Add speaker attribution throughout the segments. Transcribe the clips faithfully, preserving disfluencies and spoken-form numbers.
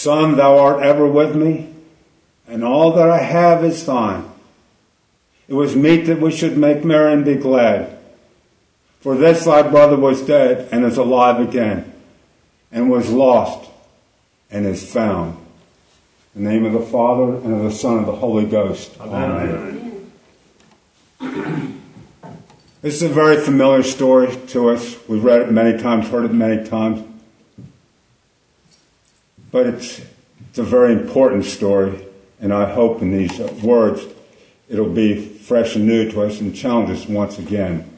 Speaker 1: Son, thou art ever with me, and all that I have is thine. It was meet that we should make merry and be glad. For this thy brother was dead and is alive again, and was lost and is found. In the name of the Father, and of the Son, and of the Holy Ghost. Amen. Amen. This is a very familiar story to us. We've read it many times, heard it many times. But it's, it's a very important story, and I hope in these words it'll be fresh and new to us and challenge us once again.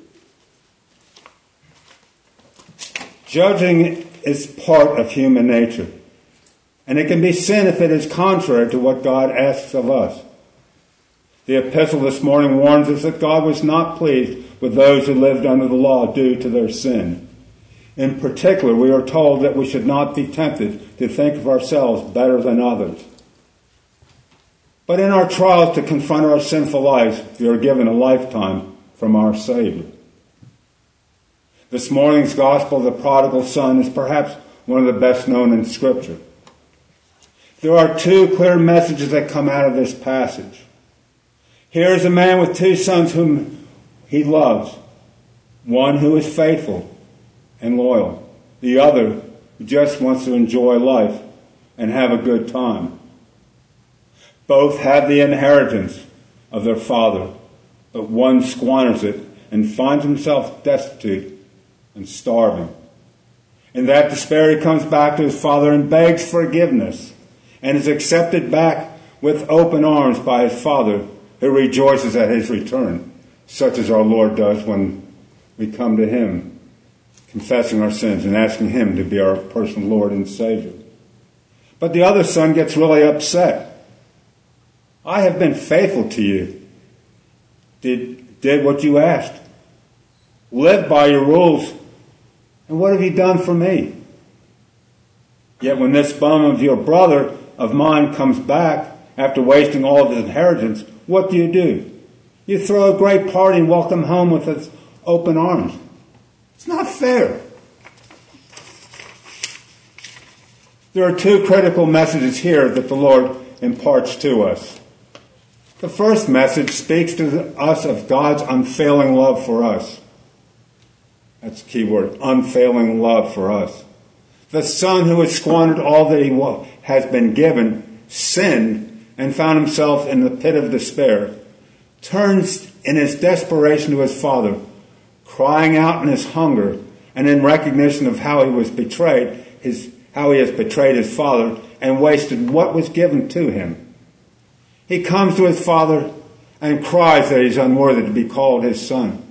Speaker 1: Judging is part of human nature, and it can be sin if it is contrary to what God asks of us. The epistle this morning warns us that God was not pleased with those who lived under the law due to their sin. In particular, we are told that we should not be tempted to think of ourselves better than others. But in our trials to confront our sinful lives, we are given a lifetime from our Savior. This morning's gospel of the prodigal son is perhaps one of the best known in Scripture. There are two clear messages that come out of this passage. Here is a man with two sons whom he loves. One who is faithful and loyal. The other who just wants to enjoy life and have a good time. Both have the inheritance of their father, but one squanders it and finds himself destitute and starving. In that despair, he comes back to his father and begs forgiveness, and is accepted back with open arms by his father, who rejoices at his return, such as our Lord does when we come to him, confessing our sins and asking him to be our personal Lord and Savior. But the other son gets really upset. I have been faithful to you, did, did what you asked, lived by your rules, and what have you done for me? Yet when this bum of your brother of mine comes back after wasting all of his inheritance, what do you do? You throw a great party and welcome home with its open arms. It's not fair. There are two critical messages here that the Lord imparts to us. The first message speaks to us of God's unfailing love for us. That's the key word, unfailing love for us. The son who has squandered all that he has been given, sinned, and found himself in the pit of despair, turns in his desperation to his father, crying out in his hunger and in recognition of how he was betrayed, his, how he has betrayed his father and wasted what was given to him. He comes to his father and cries that he's unworthy to be called his son.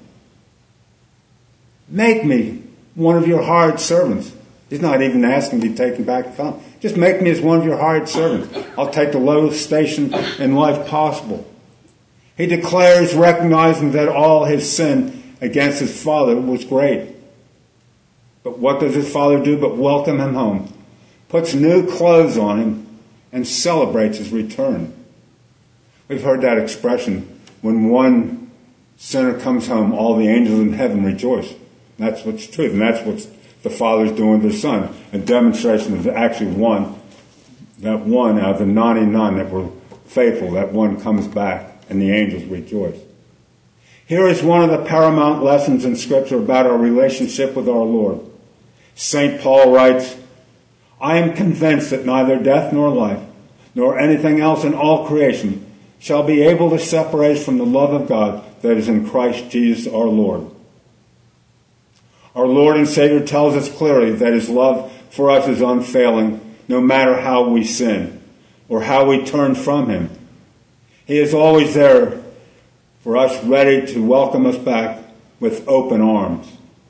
Speaker 1: Make me one of your hired servants. He's not even asking to be taken back to home. Just make me as one of your hired servants. I'll take the lowest station in life possible. He declares, recognizing that all his sin against his father was great. But what does his father do but welcome him home, puts new clothes on him, and celebrates his return? We've heard that expression, when one sinner comes home, all the angels in heaven rejoice. And that's what's true, and that's what the Father's doing with the Son. A demonstration of actually one, that one out of the ninety-nine that were faithful, that one comes back, and the angels rejoice. Here is one of the paramount lessons in Scripture about our relationship with our Lord. Saint Paul writes, I am convinced that neither death nor life, nor anything else in all creation, shall be able to separate us from the love of God that is in Christ Jesus our Lord. Our Lord and Savior tells us clearly that his love for us is unfailing, no matter how we sin or how we turn from him. He is always there for us, ready to welcome us back with open arms.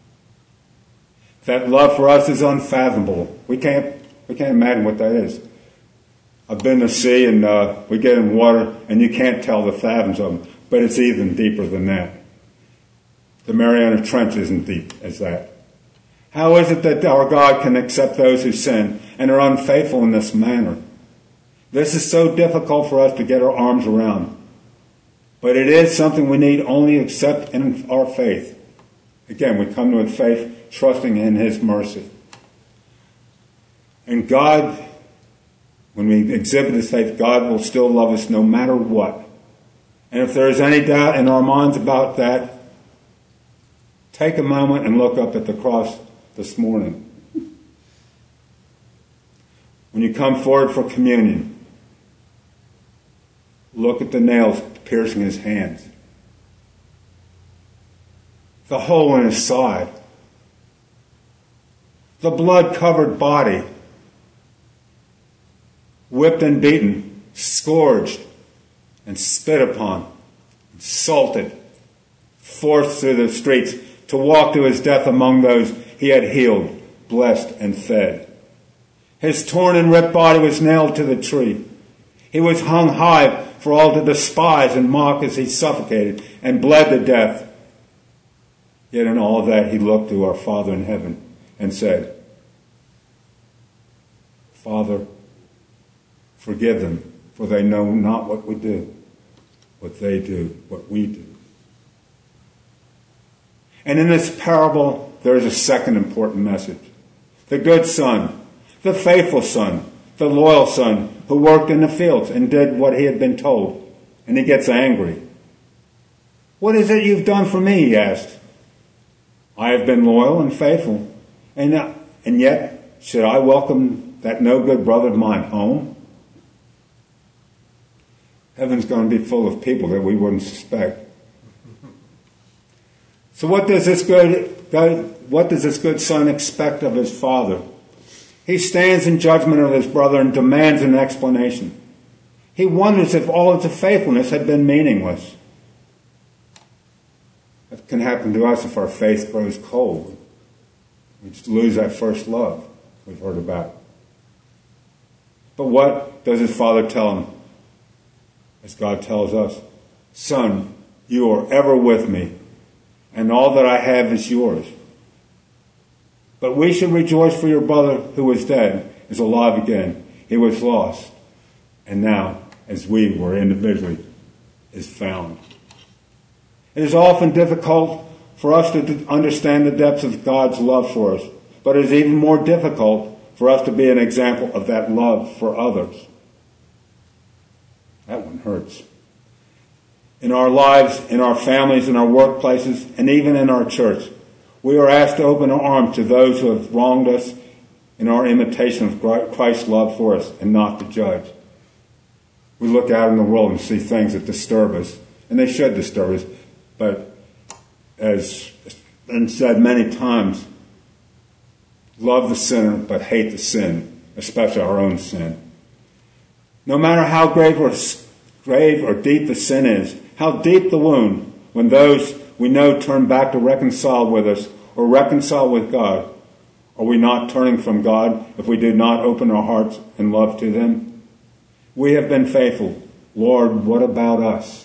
Speaker 1: That love for us is unfathomable. We can't, we can't imagine what that is. I've been to sea and uh, we get in water and you can't tell the fathoms of them, but it's even deeper than that. The Mariana Trench isn't deep as that. How is it that our God can accept those who sin and are unfaithful in this manner? This is so difficult for us to get our arms around. But it is something we need only accept in our faith. Again, we come to it with faith, trusting in his mercy. And God when we exhibit this faith, God will still love us no matter what. And if there is any doubt in our minds about that, take a moment and look up at the cross this morning. When you come forward for communion, look at the nails piercing his hands, the hole in his side, the blood-covered body, whipped and beaten, scourged and spit upon, insulted, forced through the streets to walk to his death among those he had healed, blessed, and fed. His torn and ripped body was nailed to the tree. He was hung high for all to despise and mock as he suffocated and bled to death. Yet in all that he looked to our Father in heaven and said, Father, forgive them, for they know not what we do, what they do, what we do. And in this parable, there is a second important message. The good son, the faithful son, the loyal son who worked in the fields and did what he had been told. And he gets angry. What is it you've done for me, he asked. I have been loyal and faithful. And, uh, and yet, should I welcome that no good brother of mine home? Heaven's going to be full of people that we wouldn't suspect. So what does this good, what does this good son expect of his father? He stands in judgment of his brother and demands an explanation. He wonders if all of the faithfulness had been meaningless. That can happen to us if our faith grows cold. We just lose that first love we've heard about. But what does his father tell him? As God tells us, Son, you are ever with me, and all that I have is yours. But we should rejoice for your brother who was dead is alive again. He was lost, and now, as we were individually, is found. It is often difficult for us to understand the depths of God's love for us, but it is even more difficult for us to be an example of that love for others. That one hurts. In our lives, in our families, in our workplaces, and even in our church, we are asked to open our arms to those who have wronged us in our imitation of Christ's love for us and not to judge. We look out in the world and see things that disturb us, and they should disturb us, but as has been said many times, love the sinner but hate the sin, especially our own sin. No matter how grave or, grave or deep the sin is, how deep the wound, when those we know turn back to reconcile with us or reconcile with God, are we not turning from God if we do not open our hearts and love to them? We have been faithful. Lord, what about us?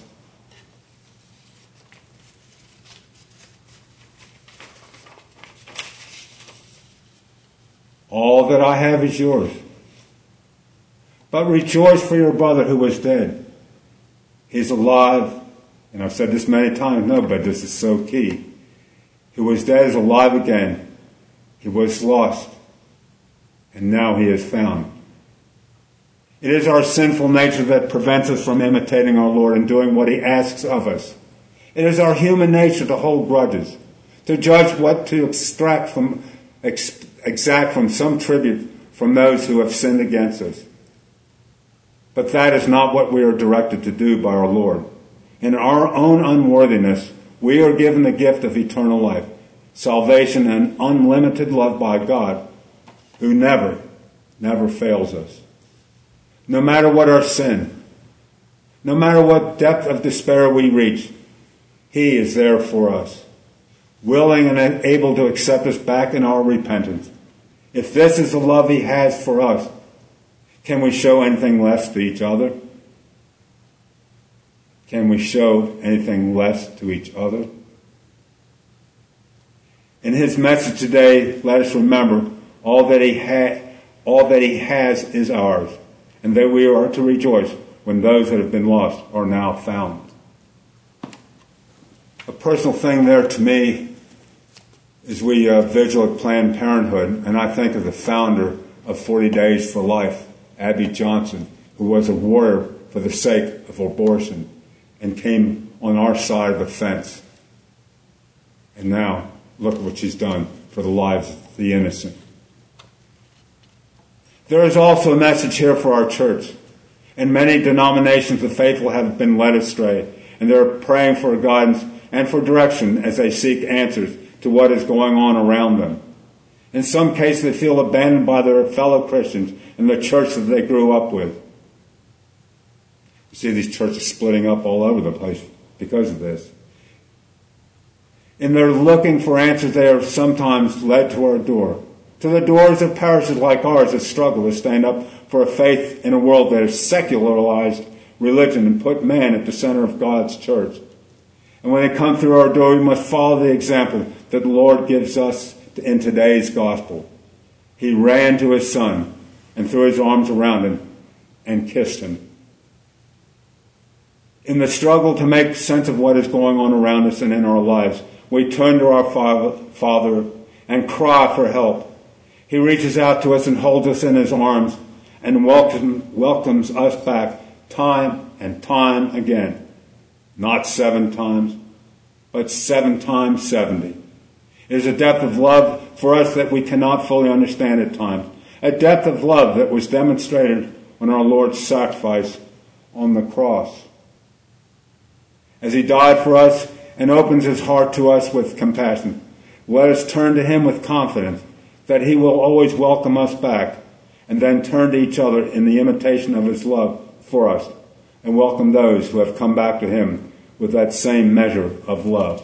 Speaker 1: All that I have is yours. But rejoice for your brother who was dead. He's alive. And I've said this many times, no, but this is so key. Who was dead is alive again. He was lost. And now he is found. It is our sinful nature that prevents us from imitating our Lord and doing what he asks of us. It is our human nature to hold grudges, to judge what to extract from, ex, exact from some tribute from those who have sinned against us. But that is not what we are directed to do by our Lord. In our own unworthiness, we are given the gift of eternal life, salvation, and unlimited love by God, who never, never fails us. No matter what our sin, no matter what depth of despair we reach, he is there for us, willing and able to accept us back in our repentance. If this is the love he has for us, can we show anything less to each other? Can we show anything less to each other? In his message today, let us remember all that he ha- all that he has is ours, and that we are to rejoice when those that have been lost are now found. A personal thing there to me is we uh, vigil at Planned Parenthood, and I think of the founder of forty days for Life, Abby Johnson, who was a warrior for the sake of abortion and came on our side of the fence. And now, look at what she's done for the lives of the innocent. There is also a message here for our church. In many denominations, the faithful have been led astray, and they're praying for guidance and for direction as they seek answers to what is going on around them. In some cases, they feel abandoned by their fellow Christians and the church that they grew up with. You see these churches splitting up all over the place because of this. In their looking for answers, they are sometimes led to our door, to the doors of parishes like ours that struggle to stand up for a faith in a world that has secularized religion and put man at the center of God's church. And when they come through our door, we must follow the example that the Lord gives us in today's gospel. He ran to his son and threw his arms around him and kissed him. In the struggle to make sense of what is going on around us and in our lives, we turn to our Father and cry for help. He reaches out to us and holds us in his arms and welcome, welcomes us back time and time again. Not seven times, but seven times seventy. It is a depth of love for us that we cannot fully understand at times. A depth of love that was demonstrated on our Lord's sacrifice on the cross. As he died for us and opens his heart to us with compassion, let us turn to him with confidence that he will always welcome us back, and then turn to each other in the imitation of his love for us, and welcome those who have come back to him with that same measure of love.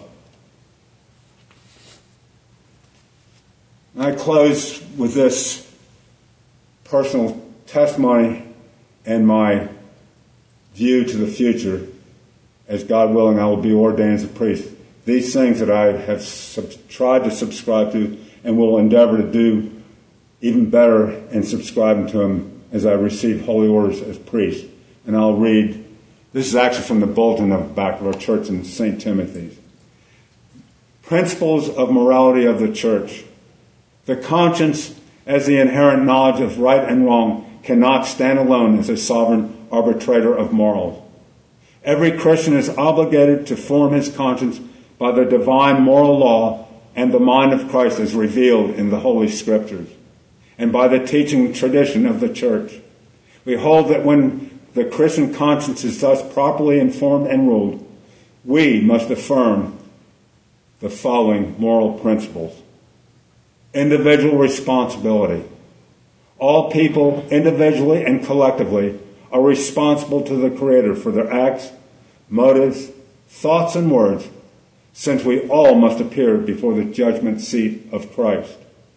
Speaker 1: I close with this personal testimony and my view to the future. As God willing, I will be ordained as a priest. These things that I have sub- tried to subscribe to and will endeavor to do even better in subscribing to them as I receive holy orders as priest. And I'll read, this is actually from the bulletin of the back of our church in Saint Timothy's. Principles of morality of the church. The conscience, as the inherent knowledge of right and wrong, cannot stand alone as a sovereign arbitrator of morals. Every Christian is obligated to form his conscience by the divine moral law and the mind of Christ as revealed in the Holy Scriptures, and by the teaching tradition of the church. We hold that when the Christian conscience is thus properly informed and ruled, we must affirm the following moral principles. Individual responsibility. All people, individually and collectively, are responsible to the Creator for their acts, motives, thoughts, and words, since we all must appear before the judgment seat of Christ.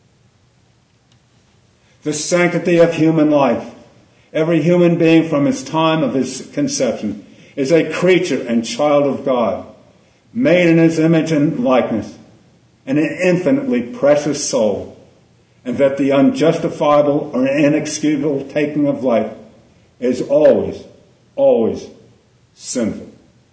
Speaker 1: The sanctity of human life. Every human being from his time of his conception is a creature and child of God, made in his image and likeness, and an infinitely precious soul, and that the unjustifiable or inexcusable taking of life is always, always sinful.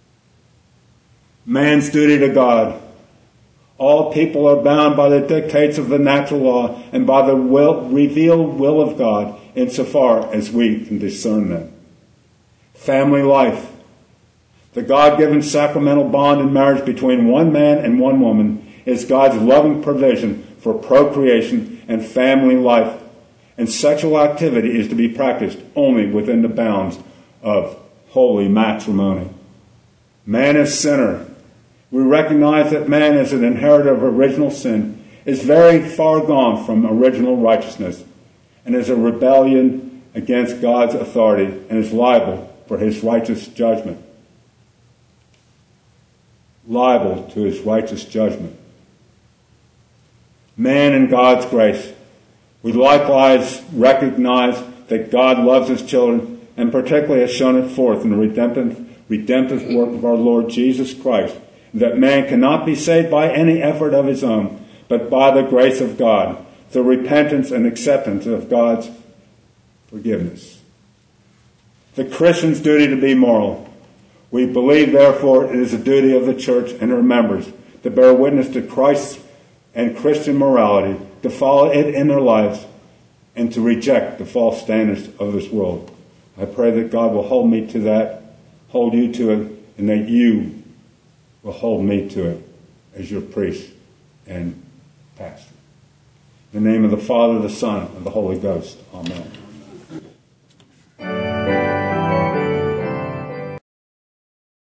Speaker 1: Man's duty to God. All people are bound by the dictates of the natural law and by the will, revealed will of God insofar as we can discern them. Family life. The God-given sacramental bond in marriage between one man and one woman is God's loving provision for procreation and family life, and sexual activity is to be practiced only within the bounds of holy matrimony. Man is sinner. We recognize that man, as an inheritor of original sin, is very far gone from original righteousness and is a rebellion against God's authority and is liable for his righteous judgment. Liable to his righteous judgment. Man in God's grace. We likewise recognize that God loves his children and particularly has shown it forth in the redemptive, redemptive work of our Lord Jesus Christ, that man cannot be saved by any effort of his own, but by the grace of God, the repentance and acceptance of God's forgiveness. The Christian's duty to be moral. We believe, therefore, it is a duty of the church and her members to bear witness to Christ's and Christian morality, to follow it in their lives, and to reject the false standards of this world. I pray that God will hold me to that, hold you to it, and that you will hold me to it as your priest and pastor. In the name of the Father, the Son, and the Holy Ghost. Amen.